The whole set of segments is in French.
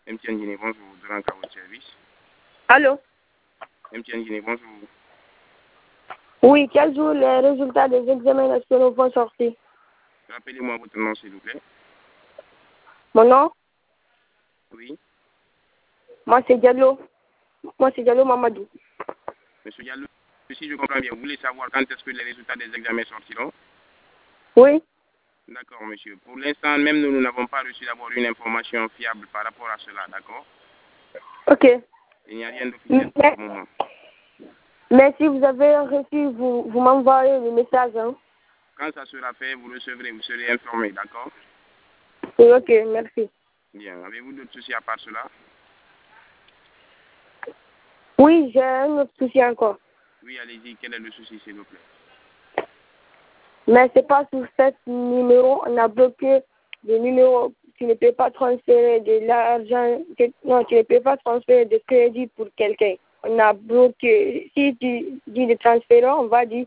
MTN Guinée, bonjour, de à votre service. Allô? MTN Guinée, bonjour. Oui, quel jour les résultats des examens nationaux vont sortir? Rappelez-moi votre nom, s'il vous plaît. Mon nom? Oui. Moi, c'est Diallo. Moi, c'est Diallo Mamadou. Monsieur Diallo, si je comprends bien, vous voulez savoir quand est-ce que les résultats des examens sortiront? Oui? D'accord, monsieur. Pour l'instant, même nous n'avons pas reçu d'abord une information fiable par rapport à cela, d'accord? Ok. Il n'y a rien d'officiel pour le moment. Mais si vous avez reçu, vous m'envoyez le message. Hein? Quand ça sera fait, vous recevrez, vous serez informé, d'accord? Oui, ok, merci. Bien. Avez-vous d'autres soucis à part cela? Oui, j'ai un autre souci encore. Oui, allez-y. Quel est le souci, s'il vous plaît? Mais c'est pas sur ce numéro. On a bloqué le numéro. Tu ne peux pas transférer de l'argent. Non, tu ne peux pas transférer de crédit pour quelqu'un. On a bloqué. Si tu dis de transférer, on va dire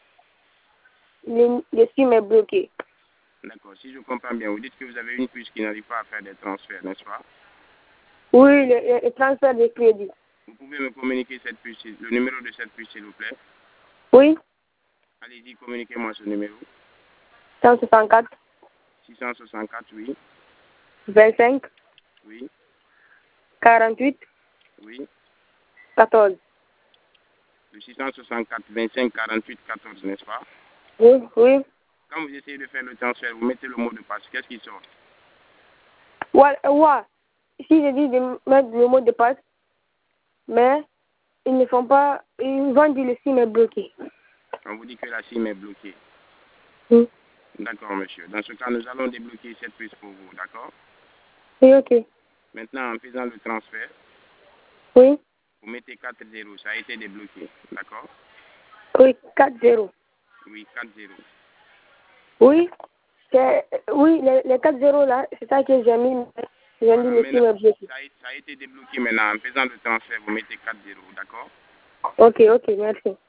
le SIM est bloqué. D'accord. Si je comprends bien, vous dites que vous avez une puce qui n'arrive pas à faire des transferts, n'est-ce pas? Oui, le transfert de crédit. Vous pouvez me communiquer cette puce, le numéro de cette puce, s'il vous plaît? Oui, Allez-y, communiquez-moi ce numéro. 164, 664, oui. 25, Oui, 48, oui. 14. Le 664, 25, 48, 14, n'est-ce pas? Oui, oui. Quand vous essayez de faire le transfert, vous mettez le mot de passe. Qu'est-ce qui sort? Ouais, ouais. Si je dis de mettre le mot de passe, mais ils ne font pas, ils vont dire le SIM est bloqué. On vous dit que la SIM est bloquée. Oui, D'accord, monsieur. Dans ce cas, nous allons débloquer cette puce pour vous, d'accord? oui, ok. Maintenant, en faisant le transfert, Oui, vous mettez 4-0. Ça a été débloqué, d'accord? oui, 4-0. Oui, 4-0. Oui, oui, les 4-0 là, c'est ça que j'ai mis. J'ai mis Voilà, le maintenant, SIM est bloqué. ça a été débloqué maintenant. En faisant le transfert, vous mettez 4-0, d'accord? Ok, ok, merci.